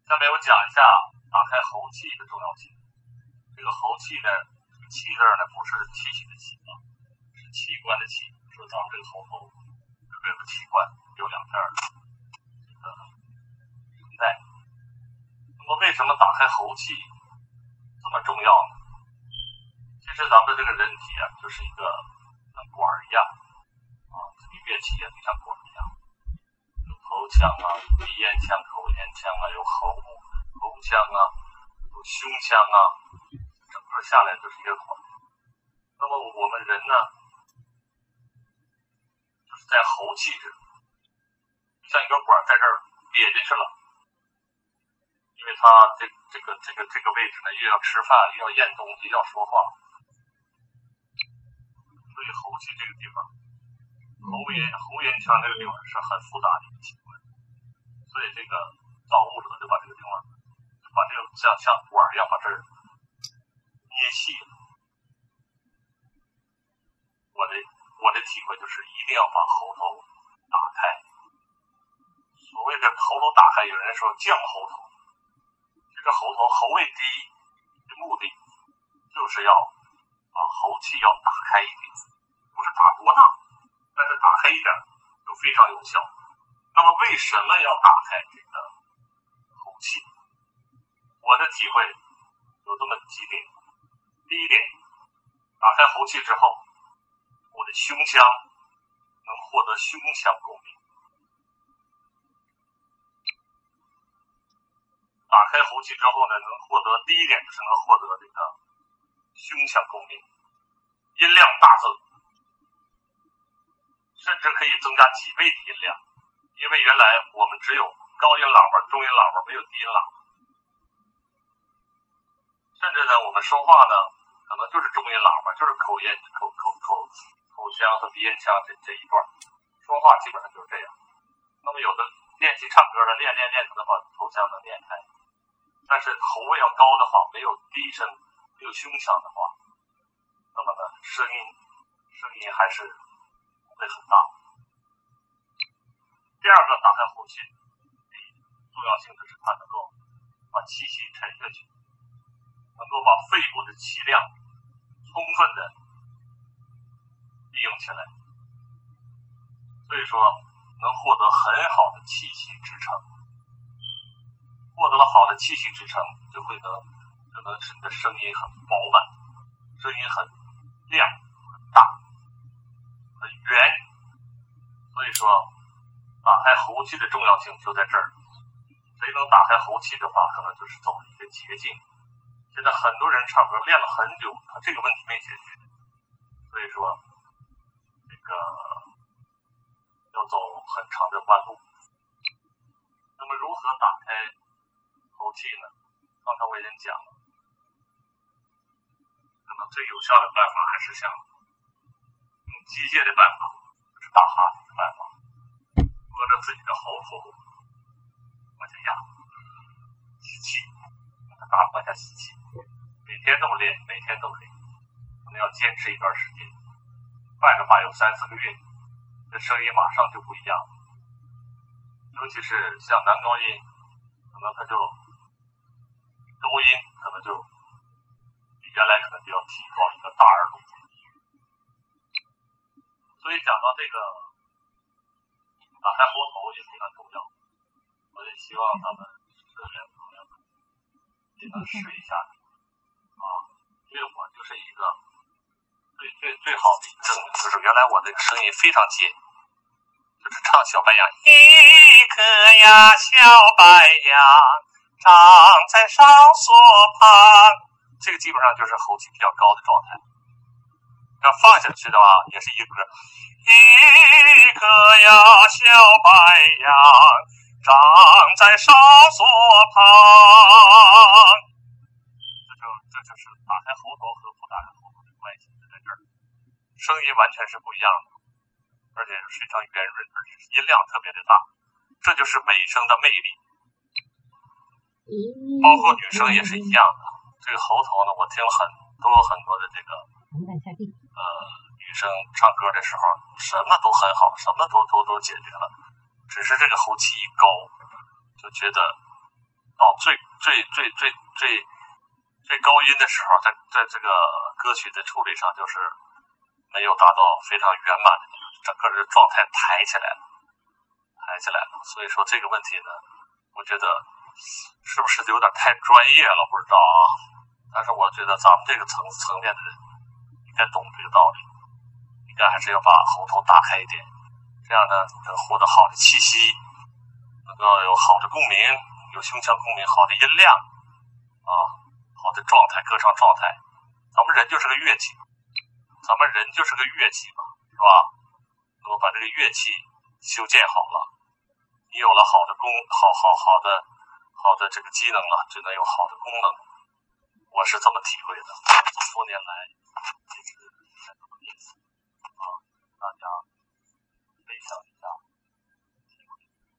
下面我讲一下打开喉气的重要性。这个喉气呢，气字呢不是气息的气啊，是器官的气。说咱们这个喉头这个器官有两片这个存在。那么为什么打开喉气这么重要呢？其实咱们这个人体啊，就是一个像管一样啊，这个乐器也就像管一样，有头腔啊，有鼻咽腔、口咽腔啊，有喉腔啊，有胸腔啊，整个下来就是一个管。那么我们人呢，就是在喉气这，像一根管在这儿憋进去了，因为它这个位置呢，又要吃饭，又要咽东西，要说话，所以喉气这个地方，喉咽腔这个地方是很复杂的一个器官，所以这个造物者就把这个地方，就把这个像管一样把这儿捏细了。我的体会就是一定要把喉头打开。所谓的喉头打开，有人说降喉头，这个喉位低的目的就是要把喉气要打开一点，不是打多大，但是打开一点就非常有效。那么为什么要打开这个喉气？我的体会有这么几点。第一点，打开喉气之后，我的胸腔能获得胸腔共鸣。打开喉气之后呢，能获得第一点就是能获得这个胸腔共鸣，音量大增，甚至可以增加几倍的音量。因为原来我们只有高音喇叭、中音喇叭，没有低音喇叭。甚至呢，我们说话呢，可能就是中音喇叭，就是口腔和鼻咽腔这一段，说话基本上就是这样。那么有的练习唱歌的练可能把头腔能练开，但是喉位要高的话，没有低声，没有胸腔的话，那么呢，声音还是会很大。第二个打开喉气的重要性就是它能够把气息沉下去，能够把肺部的气量充分的利用起来，所以说能获得很好的气息支撑。获得了好的气息支撑，就会可能使你的声音很饱满，声音很亮、很大、很圆。所以说打开喉气的重要性就在这儿。谁能打开喉气的话，可能就是走一个捷径。现在很多人唱歌练了很久，他这个问题没解决，所以说这个要走很长的弯路。那么如何打开喉气呢？刚才我已经讲了，可能最有效的办法还是像用机械的办法，就是打哈欠的办法，摸着自己的喉头往下压，吸气，往下吸气。每天都练，可能要坚持一段时间，慢的话有3-4个月，这声音马上就不一样了。尤其是像男高音，可能它就高音可能就比原来可能就要提高一个大耳度。所以讲到这个打开喉头也非常重要，我也希望咱们社员朋友们也能试一下啊，因为我就是一个最好的一个证明，就是原来我这个声音非常尖，就是唱小白杨，一颗呀小白杨长在哨所旁，这个基本上就是喉气比较高的状态。要放下去的话，也是一个歌，一颗呀小白杨长在哨所旁，这就是打开喉头和不打开喉头的关系就在这儿，声音完全是不一样的，而且是非常圆润，而且音量特别的大，这就是美声的魅力。包括女生也是一样的，这个喉头呢，我听了很多的这个女生唱歌的时候，什么都很好，什么都解决了，只是这个喉气一高，就觉得到最高音的时候，在这个歌曲的处理上，就是没有达到非常圆满的，整个的状态抬起来了。所以说这个问题呢，我觉得是不是有点太专业了，不知道啊。但是我觉得咱们这个层面的人应该懂这个道理，应该还是要把喉头打开一点，这样呢，你能获得好的气息，能够有好的共鸣，有胸腔共鸣，好的音量啊，好的状态，歌唱状态。咱们人就是个乐器嘛，是吧？如果把这个乐器修建好了，你有了好的好的这个机能了，就能有好的功能。我是这么体会的，这么多年来也是这么练习啊，大家分享一下体会。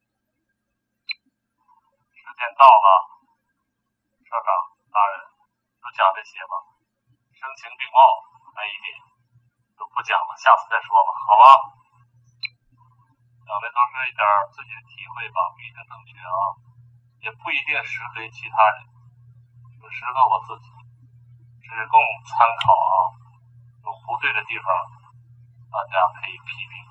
时间到了，社长大人就讲这些吧，声情并茂那一点就不讲了，下次再说吧，好吧？讲的都是一点自己的体会吧，不一定正确啊，也不一定适合其他人，只适合我自己，只供参考啊。有不对的地方，大家可以批评。